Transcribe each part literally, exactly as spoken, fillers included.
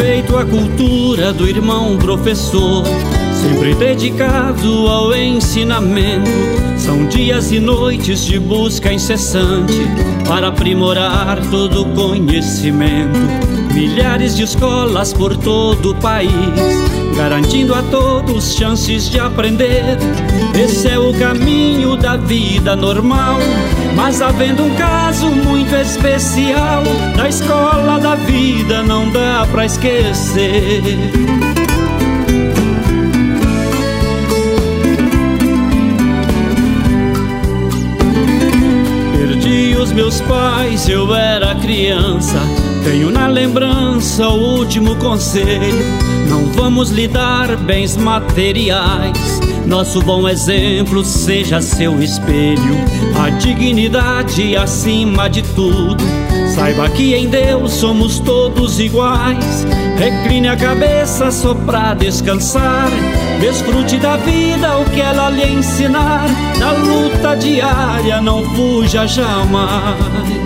respeito à cultura do irmão professor, sempre dedicado ao ensinamento. São dias e noites de busca incessante para aprimorar todo o conhecimento. Milhares de escolas por todo o país, garantindo a todos chances de aprender. Esse é o caminho da vida normal, mas havendo um caso muito especial, da escola da vida não dá pra esquecer. Perdi os meus pais, eu era criança, tenho na lembrança o último conselho: não vamos lhe dar bens materiais, nosso bom exemplo seja seu espelho. A dignidade acima de tudo, saiba que em Deus somos todos iguais. Recline a cabeça só pra descansar, desfrute da vida o que ela lhe ensinar. Da luta diária não fuja jamais.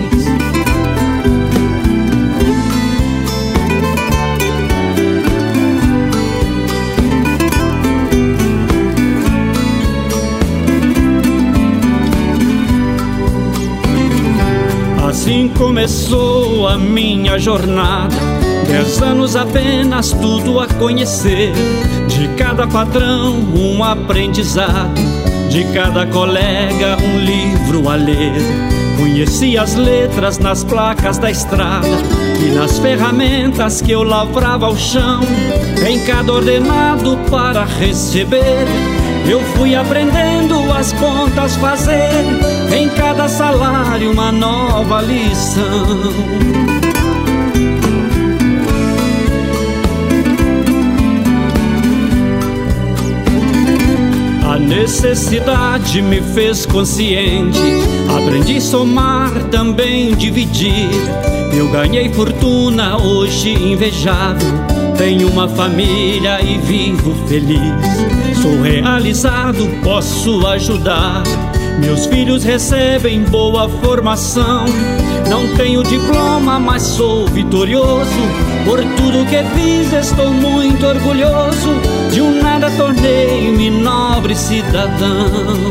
Assim começou a minha jornada, dez anos apenas, tudo a conhecer. De cada patrão um aprendizado, de cada colega um livro a ler. Conheci as letras nas placas da estrada e nas ferramentas que eu lavrava o chão. Em cada ordenado para receber, eu fui aprendendo as contas fazer. Em cada salário uma nova lição. A necessidade me fez consciente, aprendi a somar, também dividir. Eu ganhei fortuna, hoje invejável, tenho uma família e vivo feliz. Sou realizado, posso ajudar, meus filhos recebem boa formação. Não tenho diploma, mas sou vitorioso. Por tudo que fiz estou muito orgulhoso. De um nada tornei-me nobre cidadão.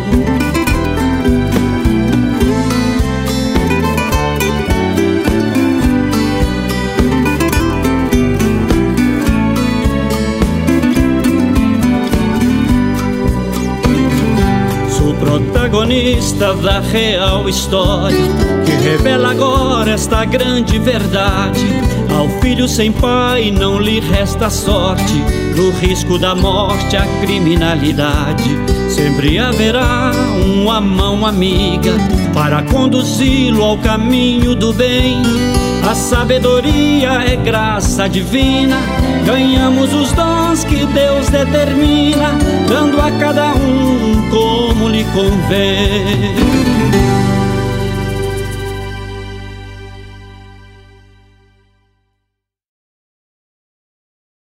Protagonista da real história, que revela agora esta grande verdade: ao filho sem pai não lhe resta sorte, no risco da morte a criminalidade. Sempre haverá uma mão amiga para conduzi-lo ao caminho do bem. A sabedoria é graça divina, ganhamos os dons que Deus determina, dando a cada um como lhe convém.